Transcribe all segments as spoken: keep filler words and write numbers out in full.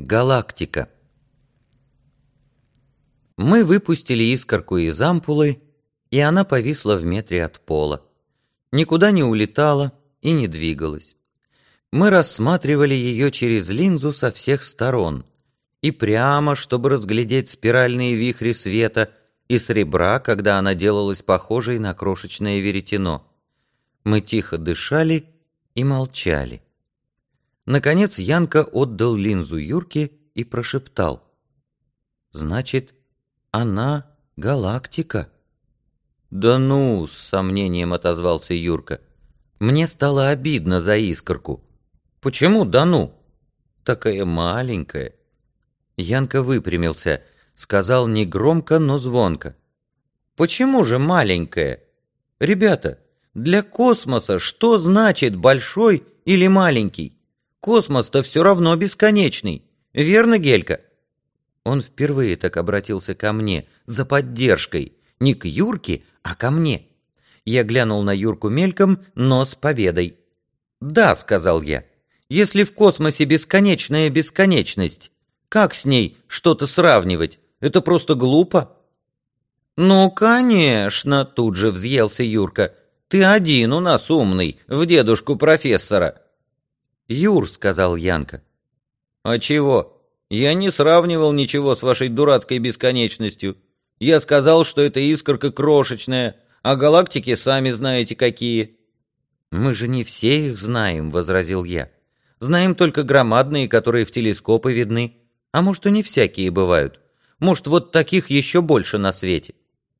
Галактика. Мы выпустили искорку из ампулы, и она повисла в метре от пола. Никуда не улетала и не двигалась. Мы рассматривали ее через линзу со всех сторон, и прямо, чтобы разглядеть спиральные вихри света, и с ребра, когда она делалась похожей на крошечное веретено. Мы тихо дышали и молчали. Наконец Янка отдал линзу Юрке и прошептал: «Значит, она галактика». «Да ну!» — с сомнением отозвался Юрка. Мне стало обидно за искорку. «Почему да ну?» «Такая маленькая». Янка выпрямился, сказал негромко, но звонко: «Почему же маленькая? Ребята, для космоса что значит большой или маленький? Космос-то все равно бесконечный. Верно, Гелька?» Он впервые так обратился ко мне, за поддержкой. Не к Юрке, а ко мне. Я глянул на Юрку мельком, но с победой. «Да», — сказал я, — «если в космосе бесконечная бесконечность, как с ней что-то сравнивать? Это просто глупо». «Ну, конечно», — тут же взъелся Юрка. «Ты один у нас умный, в дедушку профессора». «Юр», — сказал Янка. «А чего? Я не сравнивал ничего с вашей дурацкой бесконечностью. Я сказал, что эта искорка крошечная, а галактики сами знаете какие». «Мы же не все их знаем», — возразил я. «Знаем только громадные, которые в телескопы видны. А может, и не всякие бывают. Может, вот таких еще больше на свете».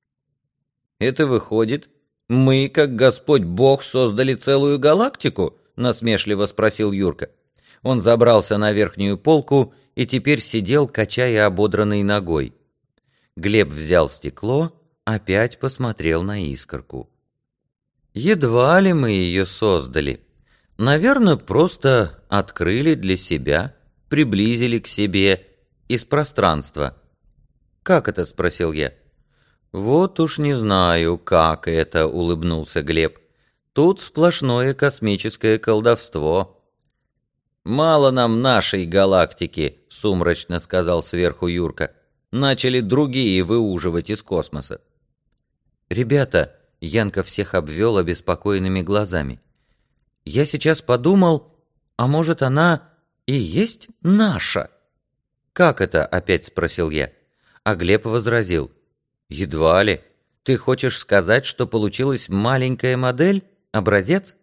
«Это выходит, мы, как Господь Бог, создали целую галактику?» — насмешливо спросил Юрка. Он забрался на верхнюю полку и теперь сидел, качая ободранной ногой. Глеб взял стекло, опять посмотрел на искорку. «Едва ли мы ее создали. Наверное, просто открыли для себя, приблизили к себе из пространства». «Как это?» — спросил я. «Вот уж не знаю, как это», — улыбнулся Глеб. «Тут сплошное космическое колдовство». «Мало нам нашей галактики», — сумрачно сказал сверху Юрка. «Начали другие выуживать из космоса». «Ребята», — Янка всех обвел обеспокоенными глазами, «я сейчас подумал, а может, она и есть наша?» «Как это?» — опять спросил я. А Глеб возразил: «Едва ли. Ты хочешь сказать, что получилась маленькая модель? Образец?»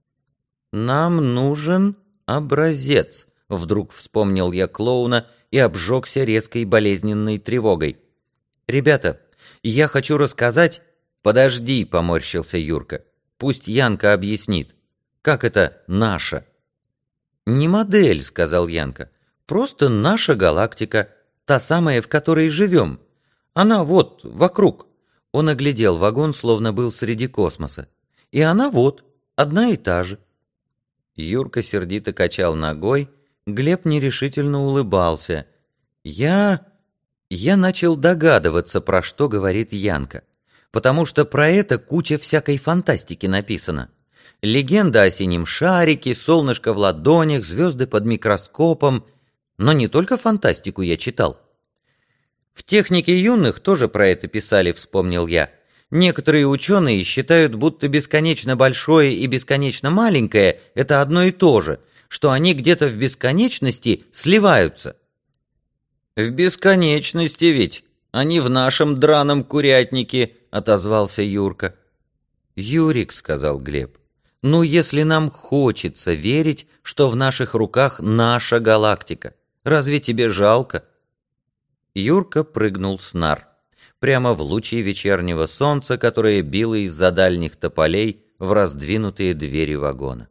«Нам нужен образец», — вдруг вспомнил я клоуна и обжегся резкой болезненной тревогой. «Ребята, я хочу рассказать...» «Подожди», — поморщился Юрка. «Пусть Янка объяснит. Как это наша?» «Не модель», — сказал Янка. «Просто наша галактика, та самая, в которой живем. Она вот, вокруг». Он оглядел вагон, словно был среди космоса. «И она вот, одна и та же». Юрка сердито качал ногой, Глеб нерешительно улыбался. Я... я начал догадываться, про что говорит Янка, потому что про это куча всякой фантастики написано. Легенда о синем шарике, солнышко в ладонях, звезды под микроскопом. Но не только фантастику я читал. В «Технике юных» тоже про это писали, вспомнил я. Некоторые ученые считают, будто бесконечно большое и бесконечно маленькое — это одно и то же, что они где-то в бесконечности сливаются. «В бесконечности ведь, а не в нашем драном курятнике», — отозвался Юрка. «Юрик», — сказал Глеб, — «ну если нам хочется верить, что в наших руках наша галактика, разве тебе жалко?» Юрка прыгнул с нар, прямо в лучи вечернего солнца, которое било из-за дальних тополей в раздвинутые двери вагона.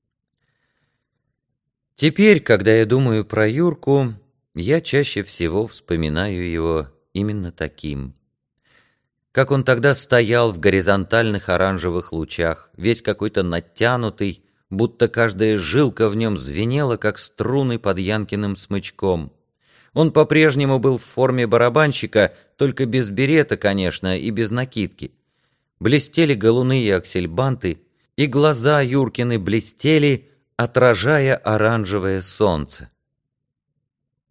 Теперь, когда я думаю про Юрку, я чаще всего вспоминаю его именно таким. Как он тогда стоял в горизонтальных оранжевых лучах, весь какой-то натянутый, будто каждая жилка в нем звенела, как струны под Янкиным смычком. Он по-прежнему был в форме барабанщика, только без берета, конечно, и без накидки. Блестели галуны и аксельбанты, и глаза Юркины блестели, отражая оранжевое солнце.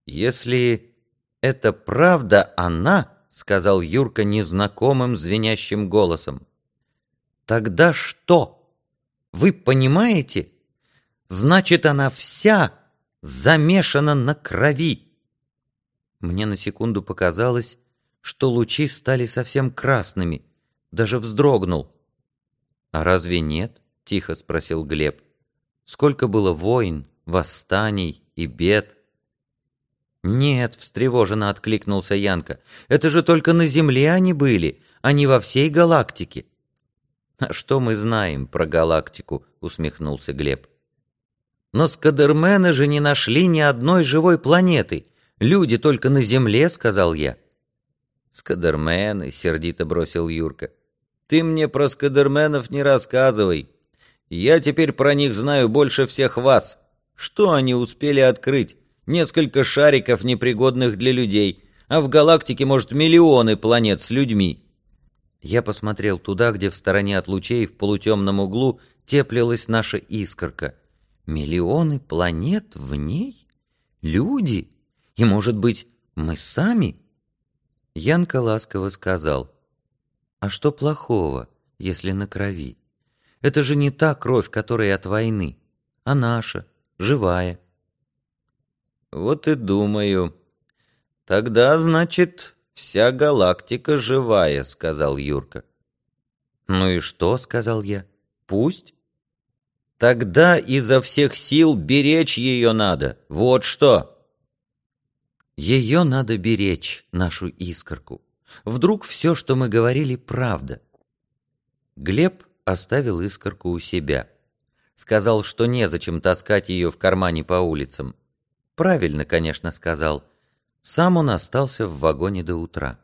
«Если это правда она, — сказал Юрка незнакомым звенящим голосом, — тогда что? Вы понимаете? Значит, она вся замешана на крови!» Мне на секунду показалось, что лучи стали совсем красными, даже вздрогнул. «А разве нет?» — тихо спросил Глеб. «Сколько было войн, восстаний и бед!» «Нет», — встревоженно откликнулся Янка, — «это же только на Земле они были, а не во всей галактике». «А что мы знаем про галактику?» — усмехнулся Глеб. «Но скадермены же не нашли ни одной живой планеты. Люди только на Земле», — сказал я. «Скадермены», — сердито бросил Юрка. «Ты мне про скадерменов не рассказывай. Я теперь про них знаю больше всех вас. Что они успели открыть? Несколько шариков, непригодных для людей, а в галактике, может, миллионы планет с людьми». Я посмотрел туда, где в стороне от лучей в полутемном углу теплилась наша искорка. Миллионы планет в ней? Люди? И, может быть, мы сами? Янка ласково сказал: «А что плохого, если на крови? Это же не та кровь, которая от войны, а наша, живая». «Вот и думаю. Тогда, значит, вся галактика живая», — сказал Юрка. «Ну и что?» — сказал я. «Пусть. Тогда изо всех сил беречь ее надо. Вот что». Ее надо беречь, нашу искорку. Вдруг все, что мы говорили, правда. Глеб оставил искорку у себя. Сказал, что незачем таскать ее в кармане по улицам. Правильно, конечно, сказал. Сам он остался в вагоне до утра.